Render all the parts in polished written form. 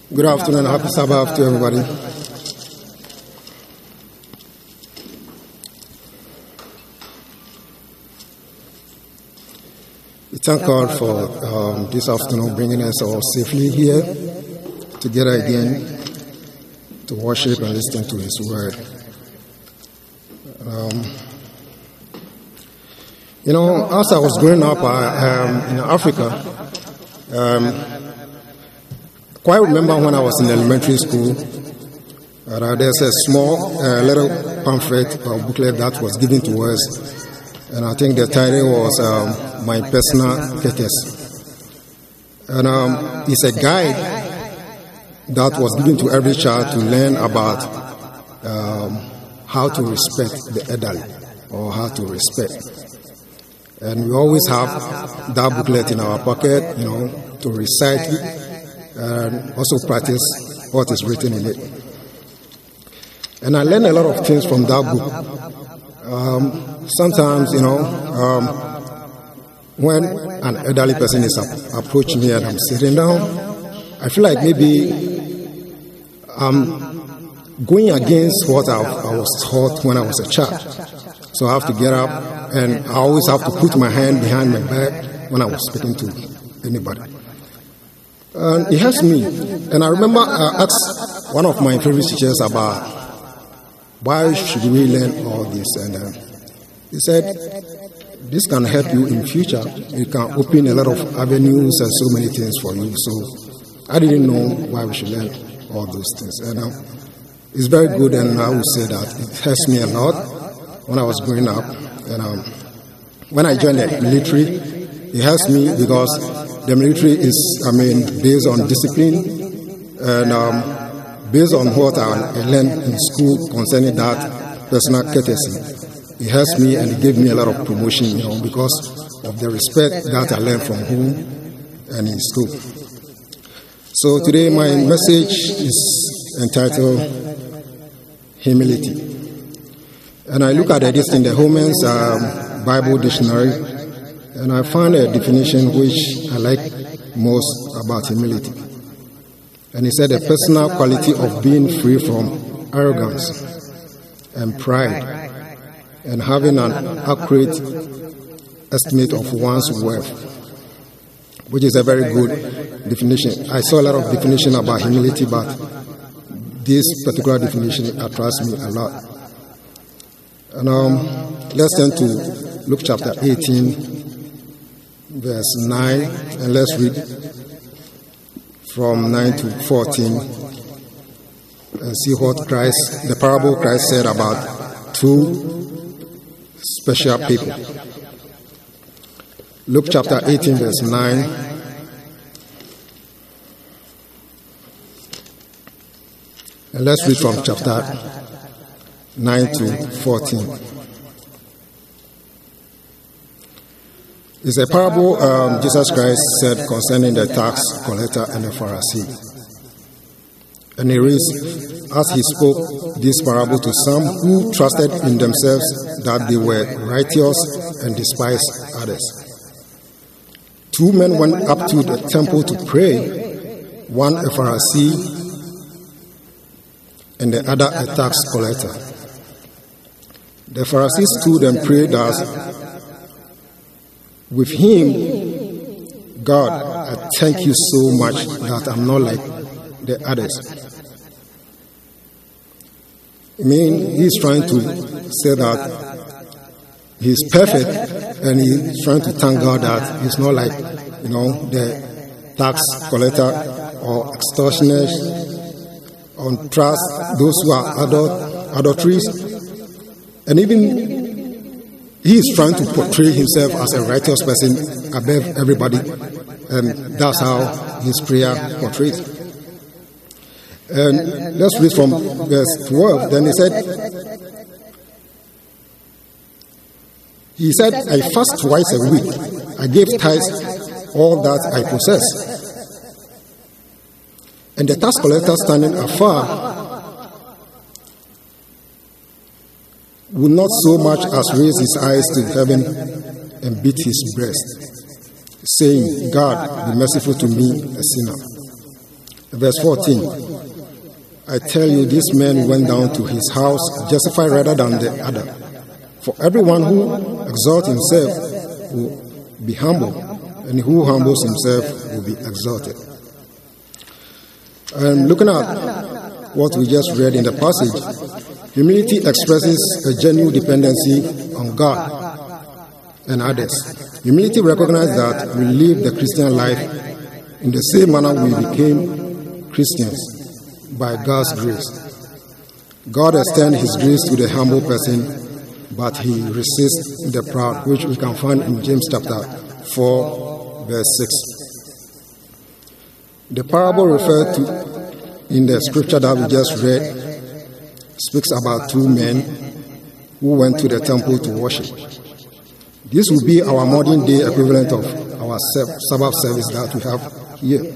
Good afternoon, happy Sabbath to everybody. We thank God for this afternoon bringing us all safely here together again to worship and listen to His Word. As I was growing up in Africa, quite remember when I was in elementary school, there's a small little pamphlet or booklet that was given to us, and I think the title was My Personal Catechism. And it's a guide that was given to every child to learn about how to respect the elderly or how to respect. And we always have that booklet in our pocket, to recite it. And also practice what is written in it. And I learned a lot of things from that book. Sometimes, when an elderly person is approaching me and I'm sitting down, I feel like maybe I'm going against what I was taught when I was a child. So I have to get up, and I always have to put my hand behind my back when I was speaking to anybody. And it helps me. And I remember I asked one of my favorite teachers about why should we learn all this. And he said, this can help you in future. It can open a lot of avenues and so many things for you. So I didn't know why we should learn all those things. And it's very good, and I would say that it helps me a lot when I was growing up. And when I joined the military, it helps me because the military is, based on discipline and based on what I learned in school concerning that personal courtesy. It helps me, and it gave me a lot of promotion, because of the respect that I learned from home and in school. So today my message is entitled Humility. And I look at this in the Holman's Bible Dictionary, and I found a definition which I like most about humility. And he said, a personal quality of being free from arrogance and pride and having an accurate estimate of one's worth, which is a very good definition. I saw a lot of definition about humility, but this particular definition attracts me a lot. And let's turn to Luke chapter 18, verse 9, and let's read from 9 to 14 and see what the parable Christ said about two special people. Luke chapter 18, verse 9. And let's read from chapter 9 to 14. It's a parable Jesus Christ said concerning the tax collector and the Pharisee. And he reads, as he spoke this parable to some who trusted in themselves that they were righteous and despised others. Two men went up to the temple to pray, one a Pharisee and the other a tax collector. The Pharisee stood and prayed as, with him, God, I thank you so much that I'm not like the others. He's trying to say that he's perfect, and he's trying to thank God that he's not like, the tax collector or extortioners, on trust, those who are adulteries, and even he is trying to portray himself as a righteous person above everybody, and that's how his prayer portrays. And let's read from verse 12. Then he said, I fast twice a week. I give tithes all that I possess. And the tax collector standing afar would not so much as raise his eyes to heaven and beat his breast, saying, God, be merciful to me, a sinner. Verse 14. I tell you, this man went down to his house justified rather than the other. For everyone who exalts himself will be humble, and who humbles himself will be exalted. And looking at what we just read in the passage, humility expresses a genuine dependency on God and others. Humility recognizes that we live the Christian life in the same manner we became Christians, by God's grace. God extends his grace to the humble person, but he resists the proud, which we can find in James chapter 4, verse 6. The parable referred to in the scripture that we just read speaks about two men who went to the temple to worship. This would be our modern day equivalent of our Sabbath service that we have here.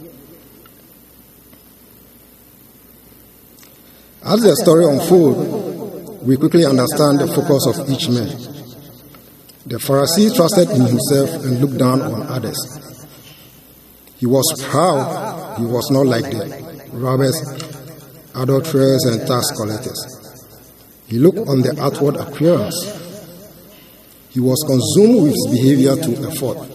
As the story unfolds, we quickly understand the focus of each man. The Pharisee trusted in himself and looked down on others. He was proud. He was not like the robbers, adulterers, and tax collectors. He looked on the outward appearance. He was consumed with his behavior to a fault.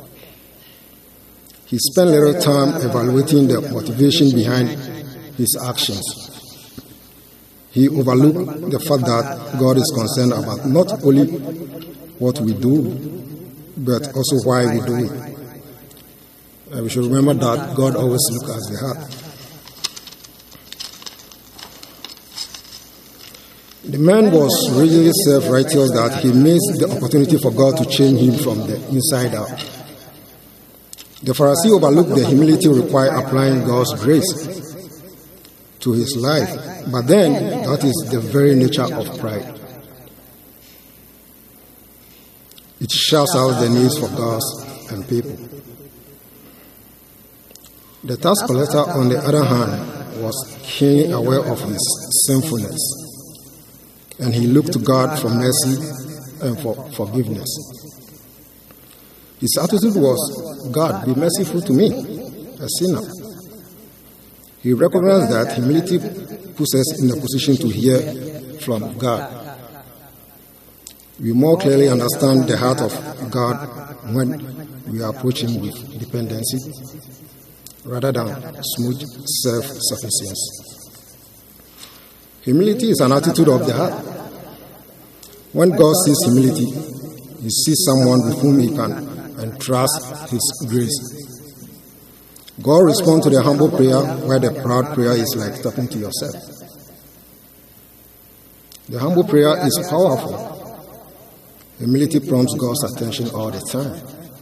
He spent little time evaluating the motivation behind his actions. He overlooked the fact that God is concerned about not only what we do, but also why we do it. And we should remember that God always looks at the heart. The man was really self-righteous that he missed the opportunity for God to change him from the inside out. The Pharisee overlooked the humility required applying God's grace to his life, but then that is the very nature of pride. It shuts out the needs for God and people. The tax collector, on the other hand, was keenly aware of his sinfulness, and he looked to God for mercy and for forgiveness. His attitude was, God, be merciful to me, a sinner. He recognized that humility puts us in a position to hear from God. We more clearly understand the heart of God when we approach him with dependency rather than smooth self-sufficiency. Humility is an attitude of the heart. When God sees humility, he sees someone with whom he can entrust his grace. God responds to the humble prayer, where the proud prayer is like talking to yourself. The humble prayer is powerful. Humility prompts God's attention all the time.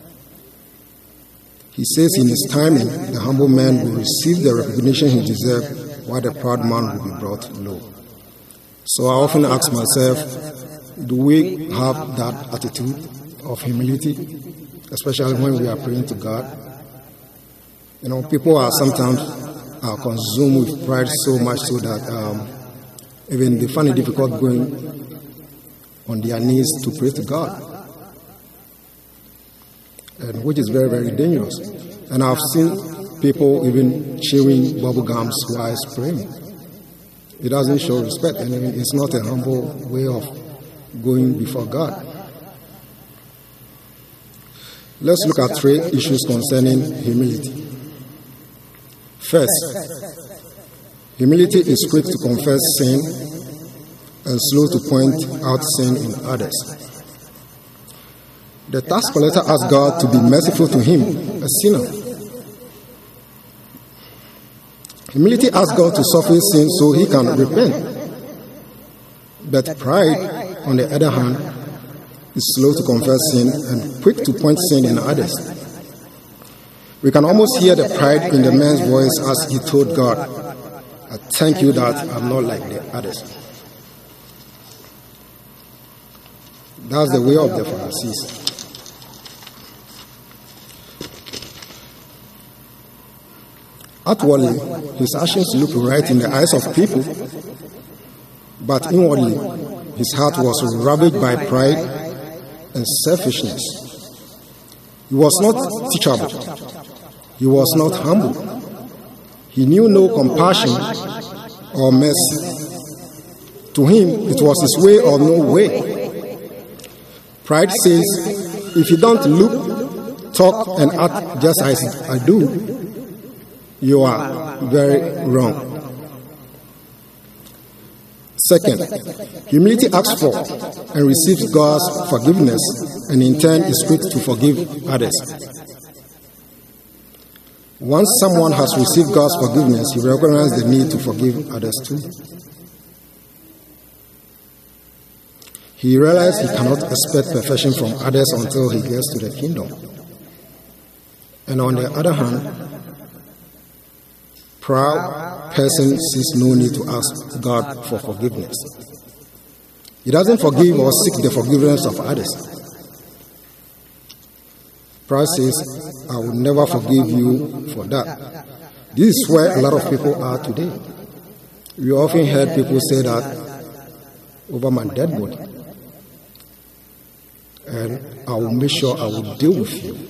He says in his timing, the humble man will receive the recognition he deserves, while the proud man will be brought low. So I often ask myself, do we have that attitude of humility, especially when we are praying to God? You know, people are sometimes consumed with pride so much so that even they find it difficult going on their knees to pray to God, and which is very, very dangerous. And I've seen people even chewing bubble gums while praying. It doesn't show respect, and it's not a humble way of going before God. Let's look at three issues concerning humility. First, humility is quick to confess sin and slow to point out sin in others. The tax collector asked God to be merciful to him, a sinner. Humility asks God to suffer sin so he can repent. But pride, on the other hand, is slow to confess sin and quick to point sin in others. We can almost hear the pride in the man's voice as he told God, I thank you that I'm not like the others. That's the way of the Pharisees. Outwardly, his actions look right in the eyes of people, but inwardly, his heart was ravaged by pride and selfishness. He was not teachable. He was not humble. He knew no compassion or mercy. To him, it was his way or no way. Pride says, if you don't look, talk, and act just as I do, you are very wrong. Second, humility asks for and receives God's forgiveness, and in turn is quick to forgive others. Once someone has received God's forgiveness, he recognizes the need to forgive others too. He realizes he cannot expect perfection from others until he gets to the kingdom. And on the other hand, proud person sees no need to ask God for forgiveness. He doesn't forgive or seek the forgiveness of others. Pride says, I will never forgive you for that. This is where a lot of people are today. We often heard people say that over my dead body. And I will make sure I will deal with you.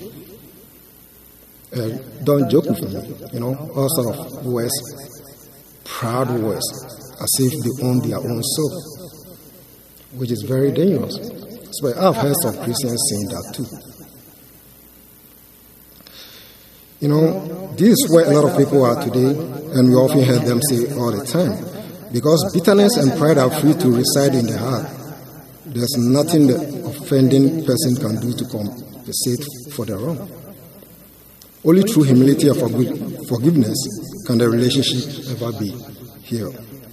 Don't joke with me. All sort of words, proud words, as if they own their own soul, which is very dangerous. So I've heard some Christians saying that too. This is where a lot of people are today, and we often hear them say all the time. Because bitterness and pride are free to reside in the heart, there's nothing the offending person can do to compensate for the wrong. Only through humility and forgiveness can the relationship ever be healed.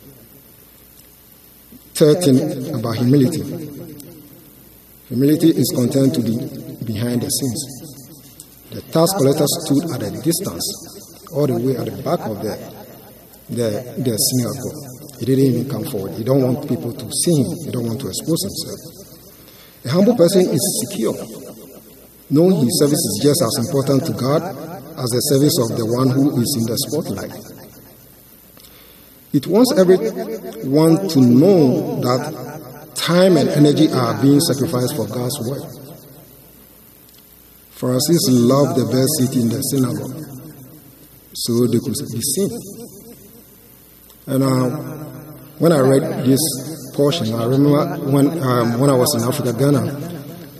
Third thing about humility. Humility is content to be behind the scenes. The tax collector stood at a distance, all the way at the back of the synagogue. He didn't even come forward. He don't want people to see him. He don't want to expose himself. A humble person is secure, knowing his service is just as important to God as the service of the one who is in the spotlight. It wants everyone to know that time and energy are being sacrificed for God's work. Pharisees loved the best seat in the synagogue, so they could be seen. And when I read this portion, I remember when I was in Africa, Ghana,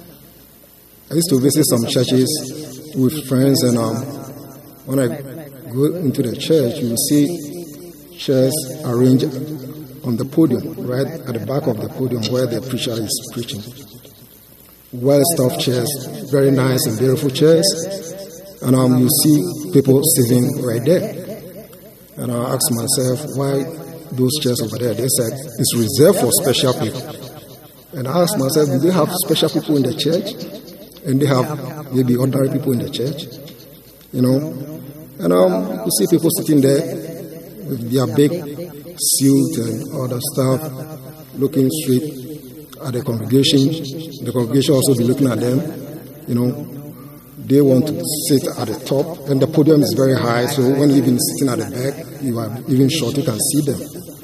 I used to visit some churches with friends, and when I go into the church, you will see chairs arranged on the podium, right at the back of the podium where the preacher is preaching. Well-stuffed chairs, very nice and beautiful chairs, and you see people sitting right there. And I asked myself, why those chairs over there? They said, it's reserved for special people. And I asked myself, do they have special people in the church? And they have maybe ordinary people in the church? And you see people sitting there with their big suit and all that stuff, looking straight at the congregation. The congregation also be looking at them. They want to sit at the top, and the podium is very high, so when you're even sitting at the back, you are even short, you can see them.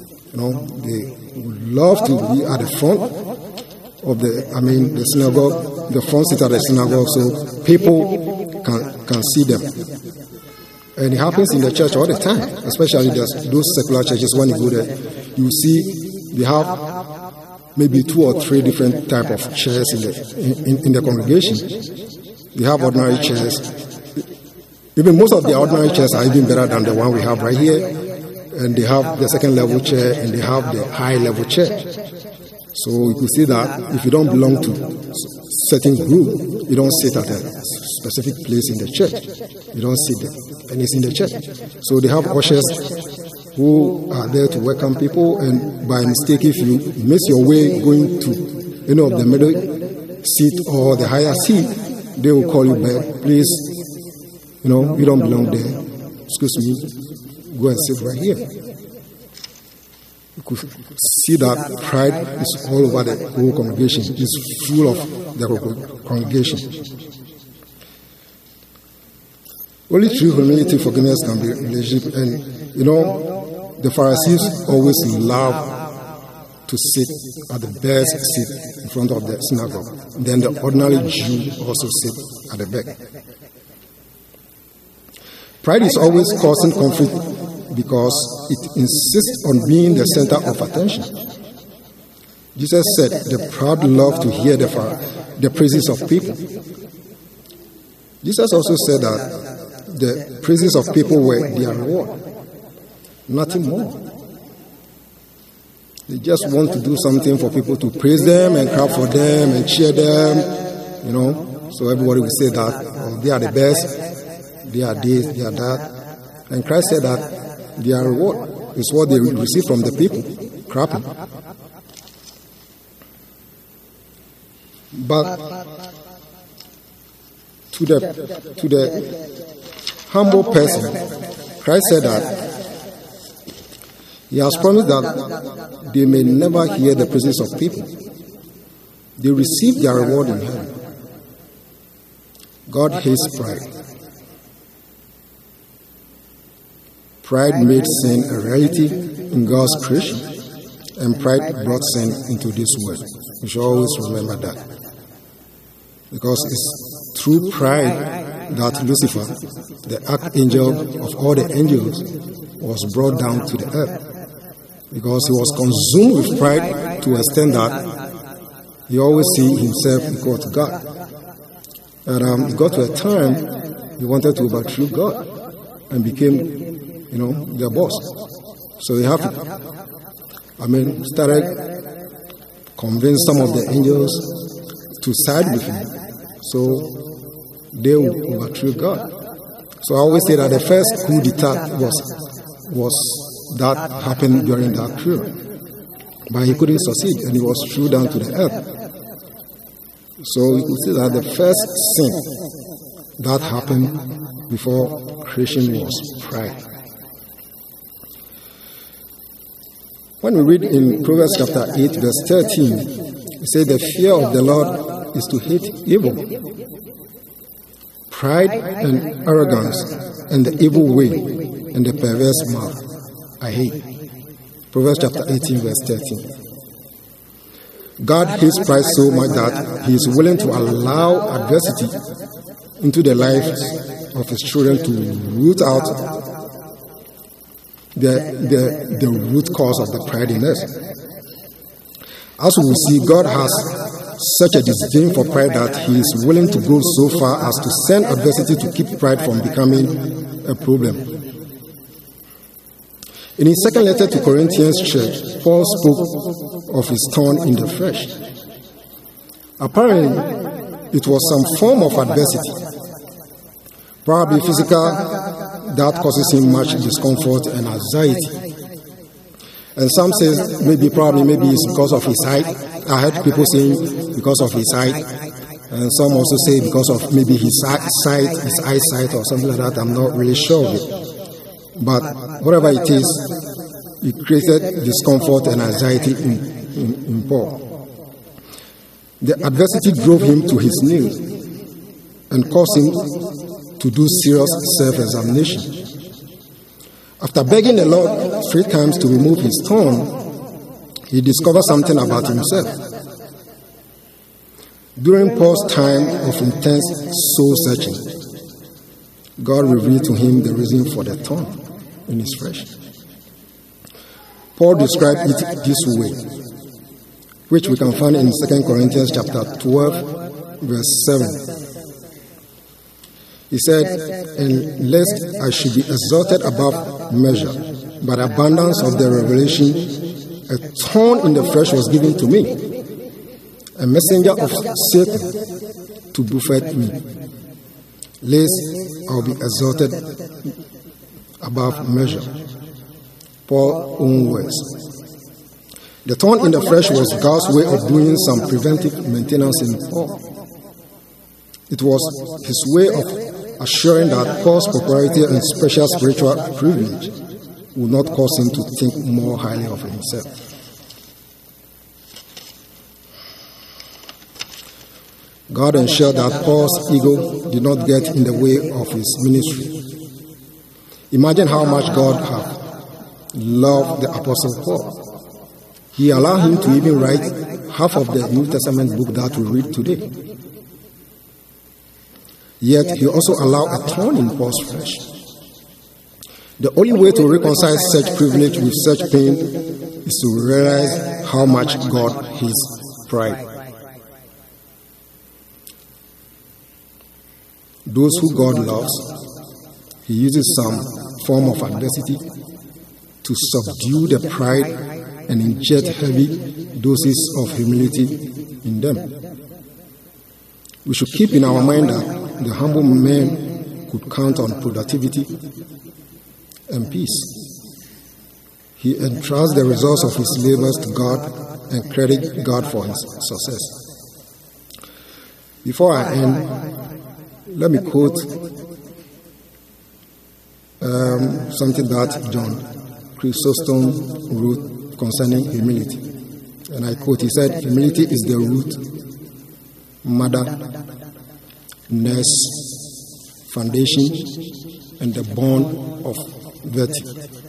They would love to be at the front of the synagogue, the front seat at the synagogue, so people can see them. And it happens in the church all the time, especially those secular churches. When you go there, you see they have maybe 2 or 3 different type of chairs in the congregation. They have ordinary chairs. Even most of the ordinary chairs are even better than the one we have right here. And they have the second level chair and they have the high level chair. So you can see that if you don't belong to a certain group, you don't sit at a specific place in the church. You don't sit there. And it's in the church. So they have ushers who are there to welcome people, and by mistake, if you miss your way going to any of the middle seat or the higher seat, they will call you back. Please, you don't belong there. Excuse me, go and sit right here. You could see that pride is all over the whole congregation. It's full of the congregation. Only through humility, forgiveness can be a relationship. And, the Pharisees always love to sit at the best seat in front of the synagogue. Then the ordinary Jew also sit at the back. Pride is always causing conflict because it insists on being the center of attention. Jesus said, the proud love to hear the praises of people. Jesus also said that the praises of people were their reward, nothing more. They just want to do something for people to praise them and clap for them and cheer them, you know. So everybody will say that, oh, they are the best, they are this, they are that. And Christ said that their reward is what they receive from the people, clapping. But to the humble person, Christ said that He has promised that they may never hear the praises of people. They receive their reward in heaven. God hates pride. Pride made sin a reality in God's creation, and pride brought sin into this world. We should always remember that. Because it's through pride that Lucifer, the archangel of all the angels, was brought down to the earth. Because he was consumed with pride to extend that he always see himself equal to God. And it got to a time he wanted to overthrow God and became, their boss. So he started convince some of the angels to side with him. So they will overthrow God. So I always say that the first coup d'etat was that happened during that period. But he couldn't succeed, and he was thrown down to the earth. So you could see that the first sin that happened before creation was pride. When we read in Proverbs chapter 8, verse 13, it says, the fear of the Lord is to hate evil. Pride and arrogance and the evil way and the perverse mouth I hate. Proverbs chapter 18, verse 13. God hates pride so much that He is willing to allow adversity into the lives of His children to root out the root cause of the pride in us. As we see, God has such a disdain for pride that He is willing to go so far as to send adversity to keep pride from becoming a problem. In his second letter to Corinthians church, Paul spoke of his thorn in the flesh. Apparently, it was some form of adversity, probably physical, that causes him much discomfort and anxiety. And some say maybe it's because of his height. I heard people saying because of his height. And some also say because of maybe his eyesight or something like that. I'm not really sure of it. But whatever it is, it created discomfort and anxiety in Paul. The adversity drove him to his knees and caused him to do serious self-examination. After begging the Lord 3 times to remove his thorn, he discovered something about himself. During Paul's time of intense soul searching, God revealed to him the reason for the thorn in his flesh. Paul described it this way, which we can find in 2 Corinthians chapter 12, verse 7. He said, and lest I should be exalted above measure, by the abundance of the revelation, a thorn in the flesh was given to me, a messenger of Satan to buffet me, lest I will be exalted above measure. Paul's own words. The thorn in the flesh was God's way of doing some preventive maintenance in Paul. It was his way of assuring that Paul's popularity and special spiritual privilege would not cause him to think more highly of himself. God ensured that Paul's ego did not get in the way of his ministry. Imagine how much God had loved the Apostle Paul. He allowed him to even write half of the New Testament book that we read today. Yet he also allowed a thorn in Paul's flesh. The only way to reconcile such privilege with such pain is to realize how much God hates pride. Those who God loves, He uses some form of adversity to subdue the pride and inject heavy doses of humility in them. We should keep in our mind that the humble man could count on productivity and peace. He entrusts the results of his labors to God and credits God for his success. Before I end, let me quote something that John Chrysostom wrote concerning humility. And I quote, he said, "Humility is the root, mother, nurse, foundation, and the bond of virtue."